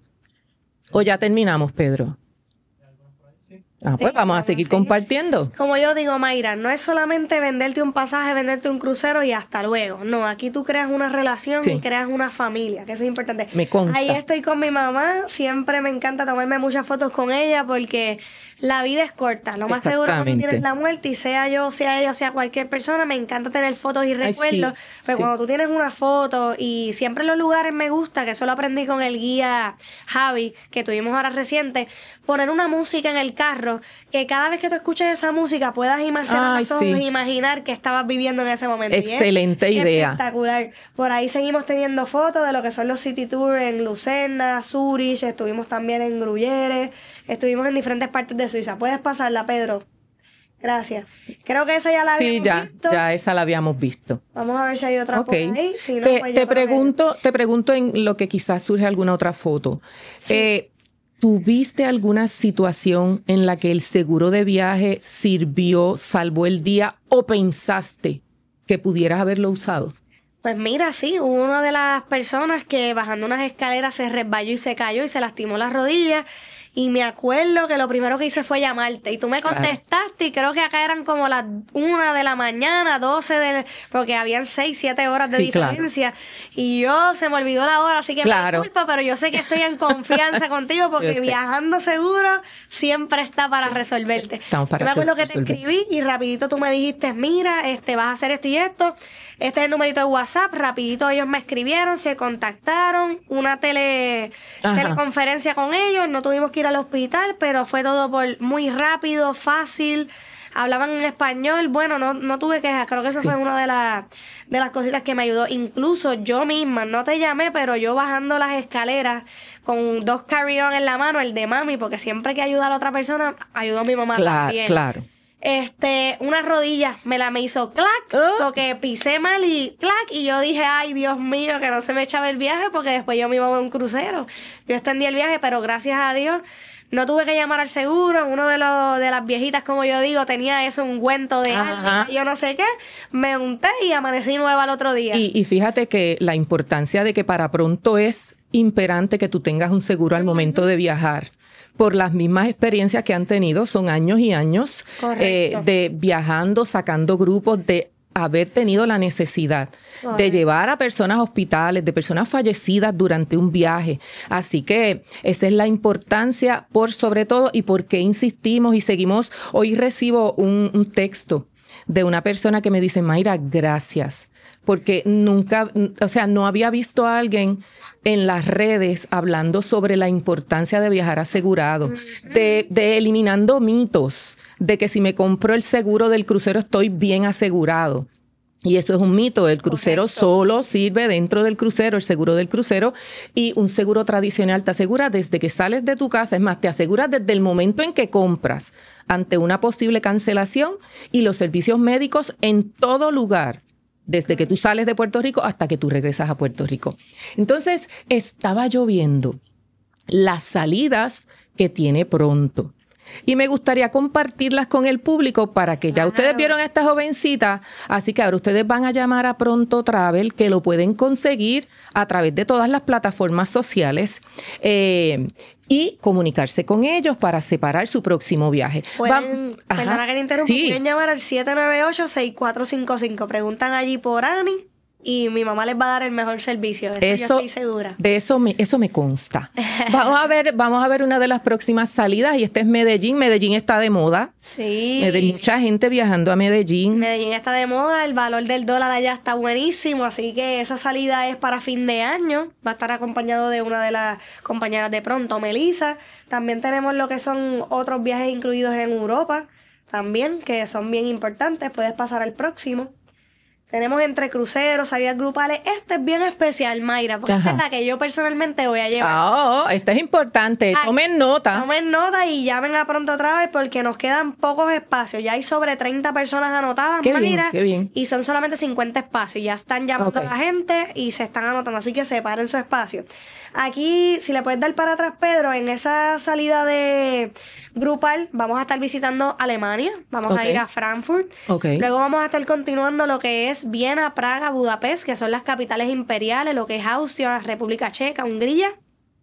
Speaker 1: ¿O ya terminamos, Pedro? Ah, pues
Speaker 2: Sí,
Speaker 1: vamos a
Speaker 2: vamos
Speaker 1: seguir
Speaker 2: a seguir.
Speaker 1: compartiendo.
Speaker 2: Como yo digo, Mayra, no es solamente venderte un pasaje, venderte un crucero y hasta luego. No, aquí tú creas una relación
Speaker 1: Sí.
Speaker 2: y creas una familia, que eso es importante.
Speaker 1: Me consta.
Speaker 2: Ahí estoy con mi mamá, siempre me encanta tomarme muchas fotos con ella porque la vida es corta. Lo más seguro cuando
Speaker 1: Exactamente.
Speaker 2: tienes la muerte y sea yo, sea ella, sea cualquier persona, me encanta tener fotos y
Speaker 1: Ay, sí,
Speaker 2: recuerdos. Pero
Speaker 1: sí.
Speaker 2: cuando tú tienes una foto y siempre en los lugares me gusta, que eso lo aprendí con el guía Javi, que tuvimos ahora reciente, poner una música en el carro, que cada vez que tú escuches esa música puedas imaginar
Speaker 1: Ay,
Speaker 2: los ojos
Speaker 1: sí.
Speaker 2: e imaginar que estabas viviendo en ese momento. Y es
Speaker 1: Excelente idea.
Speaker 2: Espectacular. Por ahí seguimos teniendo fotos de lo que son los City Tours en Lucerna, Zurich, estuvimos también en Gruyere, estuvimos en diferentes partes de Suiza. Puedes pasarla, Pedro. Gracias. Creo que esa ya la
Speaker 1: Sí,
Speaker 2: habíamos
Speaker 1: ya,
Speaker 2: visto.
Speaker 1: ya esa la habíamos visto.
Speaker 2: Vamos a ver si hay otra
Speaker 1: Ok.
Speaker 2: por ahí. Si no,
Speaker 1: te,
Speaker 2: pues
Speaker 1: te
Speaker 2: yo creo que-
Speaker 1: pregunto, te pregunto en lo que quizás surge alguna otra foto. Eh, ¿Tuviste alguna situación en la que el seguro de viaje sirvió, salvó el día o pensaste que pudieras haberlo usado?
Speaker 2: Pues mira, sí, hubo una de las personas que bajando unas escaleras se resbaló y se cayó y se lastimó las rodillas. Y me acuerdo que lo primero que hice fue llamarte. Y tú me
Speaker 1: Claro.
Speaker 2: contestaste y creo que acá eran como las una de la mañana, doce de... Porque habían seis, siete horas de
Speaker 1: Sí, claro.
Speaker 2: diferencia. Y yo se me olvidó la hora, así que
Speaker 1: Claro.
Speaker 2: me disculpa, pero yo sé que estoy en confianza contigo porque
Speaker 1: Yo sé.
Speaker 2: viajando seguro siempre está para resolverte.
Speaker 1: Estamos para
Speaker 2: yo me acuerdo que te
Speaker 1: resolver.
Speaker 2: escribí y rapidito tú me dijiste, mira, este, vas a hacer esto y esto. Este es el numerito de WhatsApp. Rapidito ellos me escribieron, se contactaron, una tele,
Speaker 1: Ajá.
Speaker 2: teleconferencia con ellos. No tuvimos que ir al hospital, pero fue todo por muy rápido, fácil. Hablaban en español. Bueno, no, no tuve quejas. Creo que eso
Speaker 1: Sí.
Speaker 2: fue una de, las de las cositas que me ayudó. Incluso yo misma, no te llamé, pero yo bajando las escaleras con dos carry-on en la mano, el de mami, porque siempre que ayuda a la otra persona, ayudó a mi mamá
Speaker 1: Claro,
Speaker 2: también.
Speaker 1: claro.
Speaker 2: Este, una rodilla me la me hizo clac,
Speaker 1: Oh.
Speaker 2: porque pisé mal y clac, y yo dije, ay, Dios mío, que no se me echaba el viaje, porque después yo me iba a un crucero. Yo extendí el viaje, pero gracias a Dios no tuve que llamar al seguro. Uno de los de las viejitas, como yo digo, tenía eso, un ungüento de algo, yo no sé qué. Me unté y amanecí nueva al otro día.
Speaker 1: Y, y fíjate que la importancia de que para pronto es imperante que tú tengas un seguro al momento de viajar. Por las mismas experiencias que han tenido, son años y años eh, de viajando, sacando grupos, de haber tenido la necesidad Correcto. de llevar a personas a hospitales, de personas fallecidas durante un viaje. Así que esa es la importancia por sobre todo y por qué insistimos y seguimos. Hoy recibo un, un texto de una persona que me dice, Mayra, gracias, porque nunca, o sea, no había visto a alguien en las redes hablando sobre la importancia de viajar asegurado, de, de eliminando mitos, de que si me compro el seguro del crucero estoy bien asegurado. Y eso es un mito. El crucero Correcto. Solo sirve dentro del crucero, el seguro del crucero, y un seguro tradicional te asegura desde que sales de tu casa. Es más, te asegura desde el momento en que compras ante una posible cancelación y los servicios médicos en todo lugar. Desde que tú sales de Puerto Rico hasta que tú regresas a Puerto Rico. Entonces, estaba lloviendo las salidas que tiene pronto. Y me gustaría compartirlas con el público para que ya claro. ustedes vieron a esta jovencita, así que ahora ustedes van a llamar a Pronto Travel, que lo pueden conseguir a través de todas las plataformas sociales eh, y comunicarse con ellos para separar su próximo viaje.
Speaker 2: Pueden, Va, perdona que te interrumpa, sí. pueden llamar al siete nueve ocho, seis cuatro cinco cinco, preguntan allí por Ani. Y mi mamá les va a dar el mejor servicio, de eso, eso yo estoy segura.
Speaker 1: De eso me, eso me consta. Vamos a ver, vamos a ver una de las próximas salidas, y esta es Medellín. Medellín está de moda.
Speaker 2: Sí.
Speaker 1: Medellín, mucha gente viajando a Medellín.
Speaker 2: Medellín está de moda, el valor del dólar allá está buenísimo, así que esa salida es para fin de año. Va a estar acompañado de una de las compañeras de Pronto, Melissa. También tenemos lo que son otros viajes incluidos en Europa, también, que son bien importantes. Puedes pasar al próximo. Tenemos entre cruceros, salidas grupales. Este es bien especial, Mayra, porque Ajá. esta es la que yo personalmente voy a llevar.
Speaker 1: Oh, esta es importante. Ay, tomen nota.
Speaker 2: Tomen nota y llamen a Pronto Travel porque nos quedan pocos espacios. Ya hay sobre treinta personas anotadas,
Speaker 1: qué
Speaker 2: Mayra.
Speaker 1: Bien, qué bien.
Speaker 2: Y son solamente cincuenta espacios. Ya están llamando okay. a la gente y se están anotando. Así que separen su espacio. Aquí, si le puedes dar para atrás, Pedro, en esa salida de grupal, vamos a estar visitando Alemania. Vamos okay. a ir a Frankfurt.
Speaker 1: Okay.
Speaker 2: Luego vamos a estar continuando lo que es Viena, Praga, Budapest, que son las capitales imperiales, lo que es Austria, República Checa, Hungría.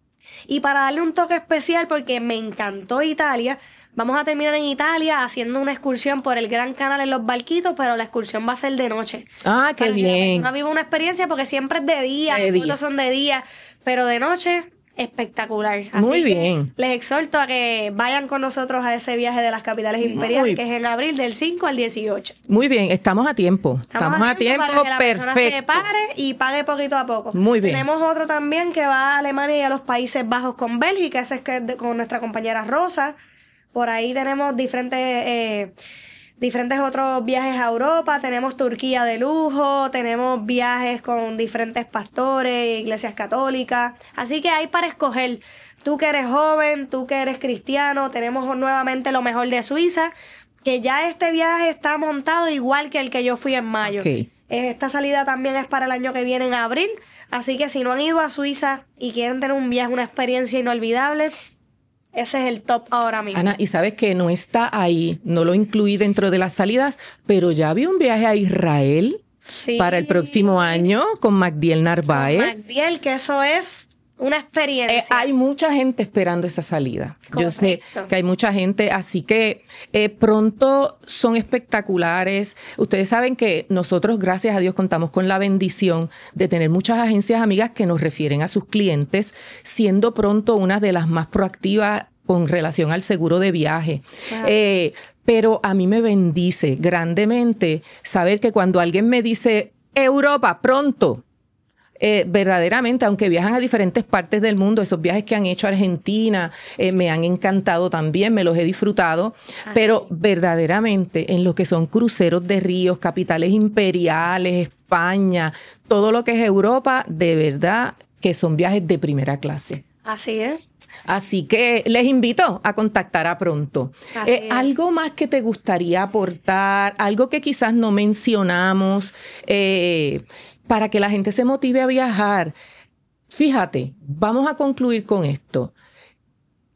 Speaker 2: Y para darle un toque especial, porque me encantó Italia, vamos a terminar en Italia haciendo una excursión por el Gran Canal en los barquitos, pero la excursión va a ser de noche.
Speaker 1: Ah, qué bien.
Speaker 2: No vivo una experiencia porque siempre es de día,
Speaker 1: de
Speaker 2: los
Speaker 1: día.
Speaker 2: fotos son de día, pero de noche espectacular. Así
Speaker 1: Muy
Speaker 2: que
Speaker 1: bien.
Speaker 2: les exhorto a que vayan con nosotros a ese viaje de las capitales imperiales, Muy... que es en abril del cinco al dieciocho.
Speaker 1: Muy bien, estamos a tiempo. Estamos, estamos a tiempo,
Speaker 2: para que la
Speaker 1: perfecto.
Speaker 2: persona se pare y pague poquito a poco.
Speaker 1: Muy bien.
Speaker 2: Tenemos otro también que va a Alemania y a los Países Bajos con Bélgica, ese es que es de, con nuestra compañera Rosa. Por ahí tenemos diferentes eh, diferentes otros viajes a Europa, tenemos Turquía de lujo, tenemos viajes con diferentes pastores, iglesias católicas, así que hay para escoger. Tú que eres joven, tú que eres cristiano, tenemos nuevamente lo mejor de Suiza, que ya este viaje está montado igual que el que yo fui en mayo.
Speaker 1: Okay.
Speaker 2: Esta salida también es para el año que viene en abril, así que si no han ido a Suiza y quieren tener un viaje, una experiencia inolvidable, ese es el top ahora mismo.
Speaker 1: Ana, y sabes que no está ahí, no lo incluí dentro de las salidas, pero ya vi un viaje a Israel
Speaker 2: sí.
Speaker 1: para el próximo año con Magdiel Narváez.
Speaker 2: Con Magdiel, que eso es una experiencia.
Speaker 1: Eh, hay mucha gente esperando esa salida. Correcto. Yo sé que hay mucha gente, así que eh, pronto son espectaculares. Ustedes saben que nosotros, gracias a Dios, contamos con la bendición de tener muchas agencias amigas que nos refieren a sus clientes, siendo Pronto una de las más proactivas con relación al seguro de viaje. Claro. Eh, pero a mí me bendice grandemente saber que cuando alguien me dice Europa, Pronto, Eh, verdaderamente, aunque viajan a diferentes partes del mundo, esos viajes que han hecho a Argentina eh, me han encantado también, me los he disfrutado, Ay. pero verdaderamente en lo que son cruceros de ríos, capitales imperiales, España, todo lo que es Europa, de verdad que son viajes de primera clase.
Speaker 2: Así es.
Speaker 1: Así que les invito a contactar a Pronto. Eh, ¿Algo más que te gustaría aportar? ¿Algo que quizás no mencionamos eh, para que la gente se motive a viajar? Fíjate, vamos a concluir con esto.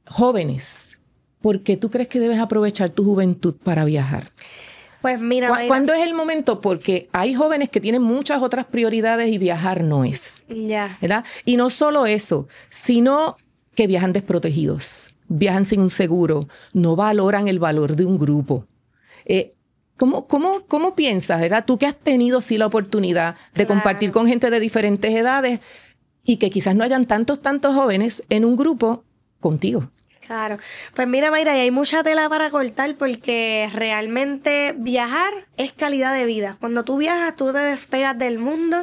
Speaker 1: jóvenes, ¿por qué tú crees que debes aprovechar tu juventud para viajar?
Speaker 2: Pues mira,
Speaker 1: ¿Cu- ¿Cuándo es el momento? Porque hay jóvenes que tienen muchas otras prioridades y viajar no es.
Speaker 2: Ya.
Speaker 1: ¿Verdad? Y no solo eso, sino que viajan desprotegidos, viajan sin un seguro, no valoran el valor de un grupo. Eh, ¿cómo, cómo, ¿Cómo piensas, verdad? Tú que has tenido sí la oportunidad de
Speaker 2: Claro.
Speaker 1: compartir con gente de diferentes edades y que quizás no hayan tantos, tantos jóvenes en un grupo contigo.
Speaker 2: Claro. Pues mira, Mayra, y hay mucha tela para cortar porque realmente viajar es calidad de vida. Cuando tú viajas, tú te despegas del mundo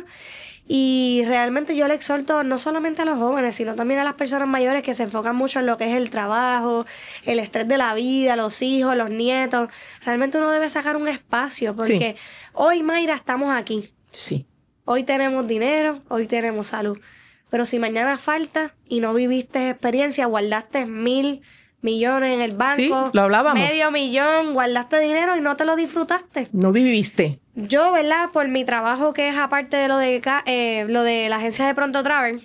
Speaker 2: y realmente yo le exhorto no solamente a los jóvenes, sino también a las personas mayores que se enfocan mucho en lo que es el trabajo, el estrés de la vida, los hijos, los nietos. Realmente uno debe sacar un espacio porque
Speaker 1: Sí.
Speaker 2: hoy, Mayra, estamos aquí.
Speaker 1: Sí.
Speaker 2: Hoy tenemos dinero, hoy tenemos salud. Pero si mañana falta y no viviste experiencia, guardaste mil millones en el banco,
Speaker 1: Sí, lo hablábamos.
Speaker 2: medio millón, guardaste dinero y no te lo disfrutaste.
Speaker 1: No viviste.
Speaker 2: Yo, ¿verdad? Por mi trabajo que es aparte de lo de ca- eh, lo de la agencia de Pronto Travel,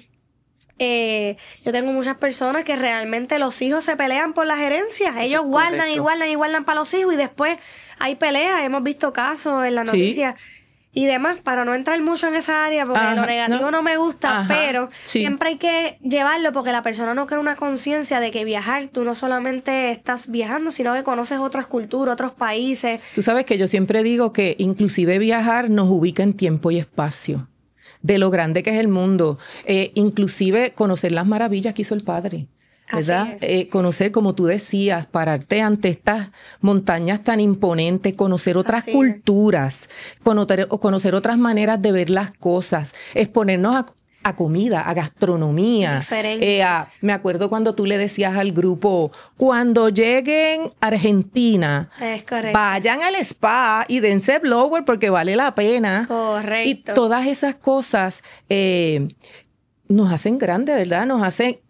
Speaker 2: eh, yo tengo muchas personas que realmente los hijos se pelean por las herencias. Ellos
Speaker 1: es
Speaker 2: guardan y
Speaker 1: correcto.
Speaker 2: guardan y guardan para los hijos y después hay peleas. Hemos visto casos en la
Speaker 1: Sí.
Speaker 2: noticia. Y demás, para no entrar mucho en esa área, porque
Speaker 1: Ajá,
Speaker 2: lo negativo no,
Speaker 1: no.
Speaker 2: me gusta,
Speaker 1: Ajá,
Speaker 2: pero
Speaker 1: sí.
Speaker 2: siempre hay que llevarlo porque la persona no crea una conciencia de que viajar, tú no solamente estás viajando, sino que conoces otras culturas, otros países.
Speaker 1: Tú sabes que yo siempre digo que inclusive viajar nos ubica en tiempo y espacio, de lo grande que es el mundo. Eh, inclusive conocer las maravillas que hizo el Padre, ¿verdad?
Speaker 2: Así es.
Speaker 1: Eh, conocer, como tú decías, pararte ante estas montañas tan imponentes, conocer otras
Speaker 2: Así es.
Speaker 1: culturas, conocer, o conocer otras maneras de ver las cosas, exponernos a, a comida, a gastronomía.
Speaker 2: Diferente.
Speaker 1: Eh, a- me acuerdo cuando tú le decías al grupo, cuando lleguen a Argentina,
Speaker 2: Es correcto.
Speaker 1: vayan al spa y dense blower porque vale la pena.
Speaker 2: Correcto.
Speaker 1: Y todas esas cosas eh, nos hacen grandes, ¿verdad? Nos hacen,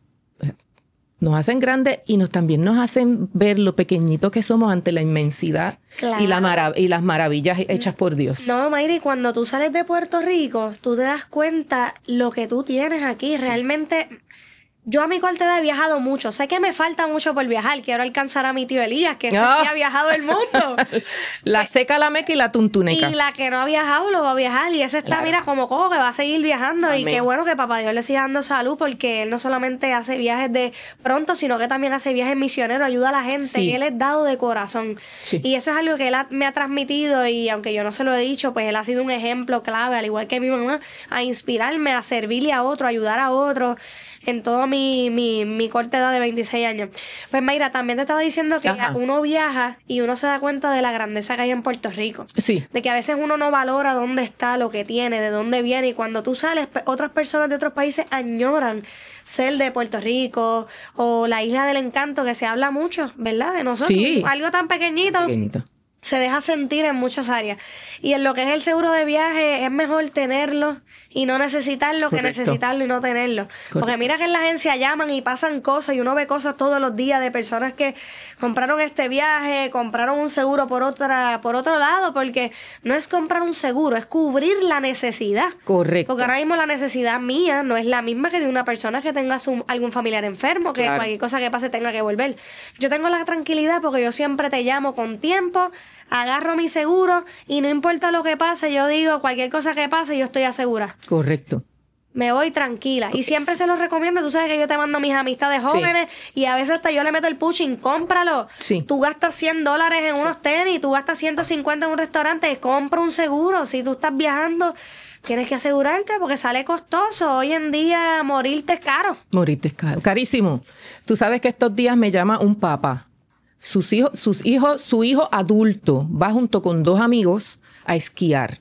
Speaker 1: nos hacen grandes y nos, también nos hacen ver lo pequeñitos que somos ante la inmensidad
Speaker 2: Claro.
Speaker 1: y, la marav- y las maravillas hechas por Dios.
Speaker 2: No, Mayri, cuando tú sales de Puerto Rico, tú te das cuenta lo que tú tienes aquí. Realmente, yo a mi corta edad he viajado mucho. Sé que me falta mucho por viajar. Quiero alcanzar a mi tío Elías, que ese
Speaker 1: Ah.
Speaker 2: sí ha viajado el mundo.
Speaker 1: La seca, la meca y la tuntuneca.
Speaker 2: Y la que no ha viajado lo va a viajar. Y ese está,
Speaker 1: Claro.
Speaker 2: mira, como cojo que va a seguir viajando. Y
Speaker 1: Amén.
Speaker 2: qué bueno que papá Dios le siga dando salud, porque él no solamente hace viajes de pronto, sino que también hace viajes misioneros, ayuda a la gente.
Speaker 1: Sí.
Speaker 2: Él es dado de corazón.
Speaker 1: Sí.
Speaker 2: Y eso es algo que él ha- me ha transmitido. Y aunque yo no se lo he dicho, pues él ha sido un ejemplo clave, al igual que mi mamá, a inspirarme, a servirle a otro, a ayudar a otro. En toda mi, mi, mi corta edad de veintiséis años. Pues Mayra, también te estaba diciendo que
Speaker 1: Ajá.
Speaker 2: uno viaja y uno se da cuenta de la grandeza que hay en Puerto Rico.
Speaker 1: Sí.
Speaker 2: De que a veces uno no valora dónde está, lo que tiene, de dónde viene. Y cuando tú sales, pe- otras personas de otros países añoran ser de Puerto Rico o la Isla del Encanto, que se habla mucho, ¿verdad? De nosotros.
Speaker 1: Sí.
Speaker 2: Algo tan pequeñito.
Speaker 1: Pequeñito.
Speaker 2: Se deja sentir en muchas áreas. Y en lo que es el seguro de viaje, es mejor tenerlo y no necesitarlo que
Speaker 1: Correcto.
Speaker 2: necesitarlo y no tenerlo. Porque
Speaker 1: Correcto.
Speaker 2: mira que en la agencia llaman y pasan cosas y uno ve cosas todos los días de personas que compraron este viaje, compraron un seguro por otra, por otro lado, porque no es comprar un seguro, es cubrir la necesidad.
Speaker 1: Correcto.
Speaker 2: Porque ahora mismo la necesidad mía no es la misma que de una persona que tenga su- algún familiar enfermo, que
Speaker 1: Claro.
Speaker 2: cualquier cosa que pase tenga que volver. Yo tengo la tranquilidad porque yo siempre te llamo con tiempo, agarro mi seguro y no importa lo que pase, yo digo cualquier cosa que pase, yo estoy asegurada.
Speaker 1: Correcto.
Speaker 2: Me voy tranquila. Y siempre se los recomiendo. Tú sabes que yo te mando a mis amistades
Speaker 1: Sí.
Speaker 2: jóvenes y a veces hasta yo le meto el pushing, cómpralo.
Speaker 1: Sí.
Speaker 2: Tú gastas cien dólares en unos tenis, tú gastas ciento cincuenta en un restaurante, compra un seguro. Si tú estás viajando, tienes que asegurarte porque sale costoso. Hoy en día morirte es caro.
Speaker 1: Morirte es caro. Carísimo. Tú sabes que estos días me llama un papá. Sus hijos, sus hijos, su hijo adulto va junto con dos amigos a esquiar.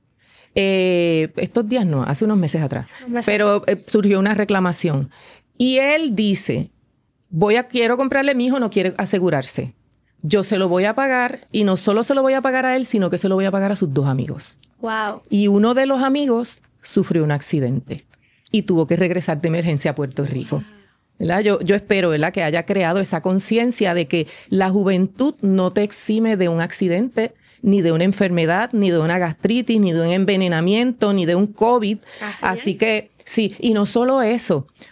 Speaker 1: Eh, estos días no, hace unos meses atrás.
Speaker 2: Unos meses.
Speaker 1: Pero eh, surgió una reclamación. Y él dice, voy a, quiero comprarle, mi hijo no quiere asegurarse. Yo se lo voy a pagar y no solo se lo voy a pagar a él, sino que se lo voy a pagar a sus dos amigos.
Speaker 2: Wow.
Speaker 1: Y uno de los amigos sufrió un accidente y tuvo que regresar de emergencia a Puerto Rico. ¿Verdad? Yo, yo espero, ¿verdad?, que haya creado esa conciencia de que la juventud no te exime de un accidente, ni de una enfermedad, ni de una gastritis, ni de un envenenamiento, ni de un COVID.
Speaker 2: Así
Speaker 1: Así
Speaker 2: es.
Speaker 1: que, sí, y no solo eso,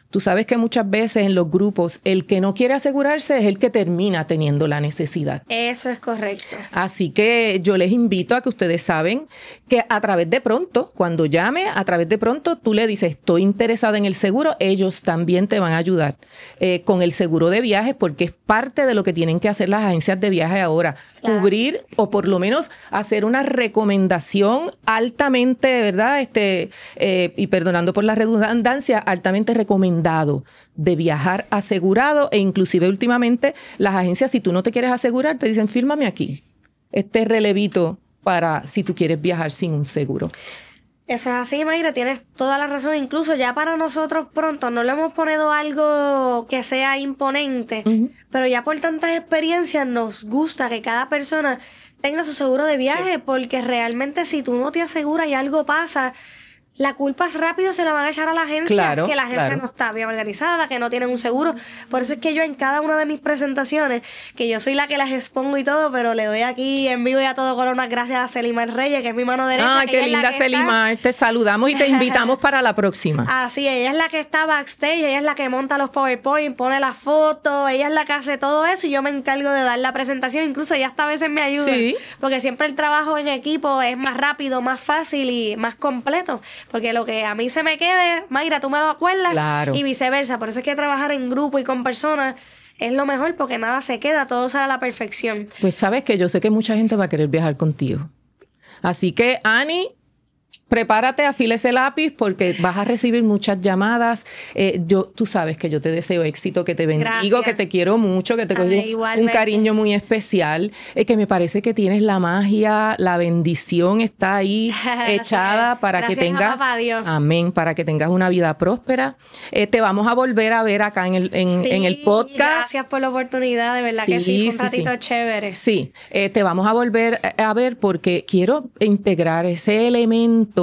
Speaker 1: Tú sabes que muchas veces en los grupos el que no quiere asegurarse es el que termina teniendo la necesidad.
Speaker 2: Eso es correcto.
Speaker 1: Así que yo les invito a que ustedes saben que a través de Pronto, cuando llame, a través de Pronto, tú le dices, estoy interesada en el seguro, ellos también te van a ayudar eh, con el seguro de viajes, porque es parte de lo que tienen que hacer las agencias de viaje ahora. Claro. Cubrir o por lo menos hacer una recomendación altamente, ¿verdad? Este, eh, y perdonando por la redundancia, altamente recomendado de viajar asegurado, e inclusive últimamente las agencias, si tú no te quieres asegurar, te dicen, fírmame aquí este relevito para si tú quieres viajar sin un seguro.
Speaker 2: Eso es así, Mayra, tienes toda la razón. Incluso ya para nosotros Pronto no le hemos ponido algo que sea imponente, uh-huh. pero ya por tantas experiencias nos gusta que cada persona tenga su seguro de viaje, sí. porque realmente si tú no te aseguras y algo pasa, la culpa es rápido, se la van a echar a la agencia,
Speaker 1: claro,
Speaker 2: que la agencia
Speaker 1: claro.
Speaker 2: no está bien organizada, que no tienen un seguro. Por eso es que yo en cada una de mis presentaciones, que yo soy la que las expongo y todo, pero le doy aquí en vivo y a todo color unas gracias a Celimar Reyes, que es mi mano derecha.
Speaker 1: Ay, qué linda Celimar, te saludamos y te invitamos para la próxima.
Speaker 2: Así, ella es la que está backstage, ella es la que monta los PowerPoint, pone las fotos, ella es la que hace todo eso y yo me encargo de dar la presentación. Incluso ella hasta a veces me ayuda,
Speaker 1: sí.
Speaker 2: porque siempre el trabajo en equipo es más rápido, más fácil y más completo. Porque lo que a mí se me quede, Mayra, tú me lo acuerdas,
Speaker 1: claro.
Speaker 2: y viceversa. Por eso es que trabajar en grupo y con personas es lo mejor, porque nada se queda, todo sale a la perfección.
Speaker 1: Pues sabes que yo sé que mucha gente va a querer viajar contigo. Así que, Ani, prepárate, afila ese lápiz porque vas a recibir muchas llamadas. Eh, yo, tú sabes que yo te deseo éxito, que te bendigo,
Speaker 2: Gracias.
Speaker 1: que te quiero mucho, que te cojo un cariño muy especial, eh, que me parece que tienes la magia, la bendición está ahí echada para
Speaker 2: Gracias,
Speaker 1: que tengas,
Speaker 2: papá Dios.
Speaker 1: amén, para que tengas una vida próspera. Eh, te vamos a volver a ver acá en el, en,
Speaker 2: sí,
Speaker 1: en el podcast.
Speaker 2: Gracias por la oportunidad, de verdad sí, que sí, fue un ratito
Speaker 1: sí, sí.
Speaker 2: chévere.
Speaker 1: Sí, eh, te vamos a volver a ver porque quiero integrar ese elemento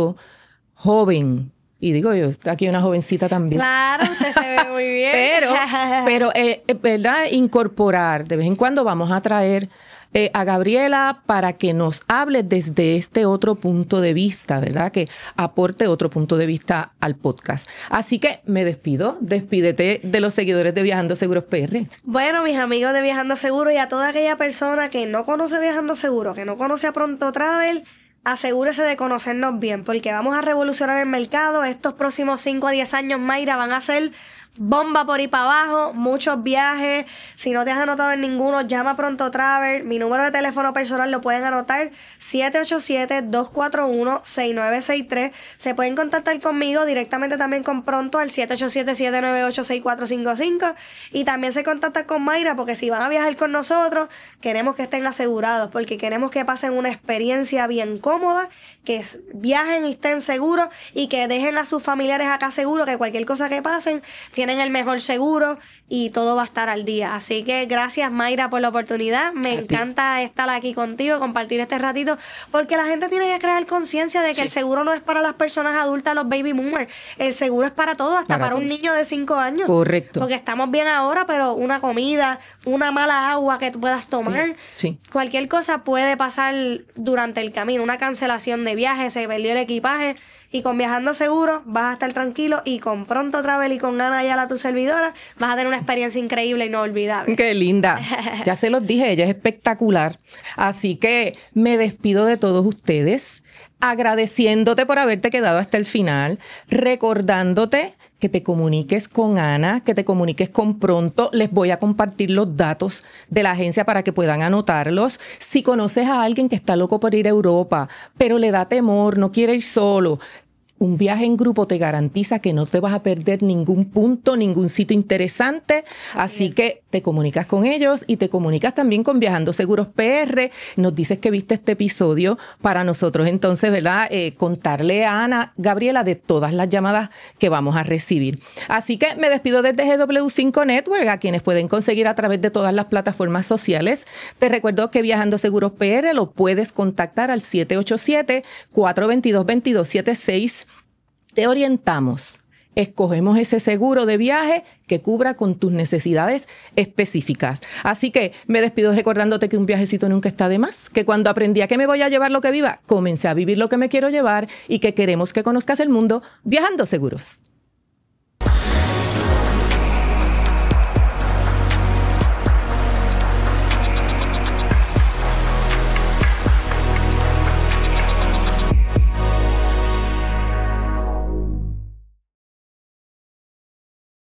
Speaker 1: joven, y digo yo, está aquí una jovencita también.
Speaker 2: Claro, usted se ve muy bien.
Speaker 1: pero, pero eh, ¿verdad? Incorporar, de vez en cuando vamos a traer eh, a Gabriela para que nos hable desde este otro punto de vista, ¿verdad? Que aporte otro punto de vista al podcast. Así que me despido, despídete de los seguidores de Viajando Seguros P R.
Speaker 2: Bueno, mis amigos de Viajando Seguro y a toda aquella persona que no conoce Viajando Seguro, que no conoce a Pronto Travel, asegúrese de conocernos bien, porque vamos a revolucionar el mercado. Estos próximos cinco a diez años, Mayra, van a ser bomba por ahí para abajo, muchos viajes. Si no te has anotado en ninguno, llama a Pronto Travel. Mi número de teléfono personal lo pueden anotar, siete ocho siete, dos cuatro uno, seis nueve seis tres. Se pueden contactar conmigo directamente también con Pronto al siete ocho siete, siete nueve ocho, seis cuatro cinco cinco. Y también se contactan con Mayra, porque si van a viajar con nosotros, queremos que estén asegurados, porque queremos que pasen una experiencia bien cómoda, que viajen y estén seguros y que dejen a sus familiares acá seguros, que cualquier cosa que pasen, tienen el mejor seguro y todo va a estar al día. Así que gracias, Mayra, por la oportunidad. Me a encanta ti. estar aquí contigo, compartir este ratito, porque la gente tiene que crear conciencia de que sí. el seguro no es para las personas adultas, los baby boomers. El seguro es para todo, hasta para, para un niño de cinco años.
Speaker 1: Correcto.
Speaker 2: Porque estamos bien ahora, pero una comida, una mala agua que tú puedas tomar,
Speaker 1: sí. Sí.
Speaker 2: cualquier cosa puede pasar durante el camino. Una cancelación de viaje, se perdió el equipaje. Y con Viajando Seguro vas a estar tranquilo, y con Pronto Travel y con Ana Ayala, tu servidora, vas a tener una experiencia increíble y no olvidable.
Speaker 1: ¡Qué linda! Ya se los dije, ella es espectacular. Así que me despido de todos ustedes, agradeciéndote por haberte quedado hasta el final, recordándote que te comuniques con Ana, que te comuniques con Pronto. Les voy a compartir los datos de la agencia para que puedan anotarlos. Si conoces a alguien que está loco por ir a Europa, pero le da temor, no quiere ir solo, un viaje en grupo te garantiza que no te vas a perder ningún punto, ningún sitio interesante. Así que te comunicas con ellos y te comunicas también con Viajando Seguros P R. Nos dices que viste este episodio para nosotros entonces, ¿verdad? Eh, contarle a Ana, Gabriela, de todas las llamadas que vamos a recibir. Así que me despido desde G W cinco Network, a quienes pueden conseguir a través de todas las plataformas sociales. Te recuerdo que Viajando Seguros P R lo puedes contactar al siete ocho siete, cuatro dos dos, dos dos siete seis. Te orientamos, escogemos ese seguro de viaje que cubra con tus necesidades específicas. Así que me despido recordándote que un viajecito nunca está de más, que cuando aprendí a que me voy a llevar lo que viva, comencé a vivir lo que me quiero llevar y que queremos que conozcas el mundo viajando seguros.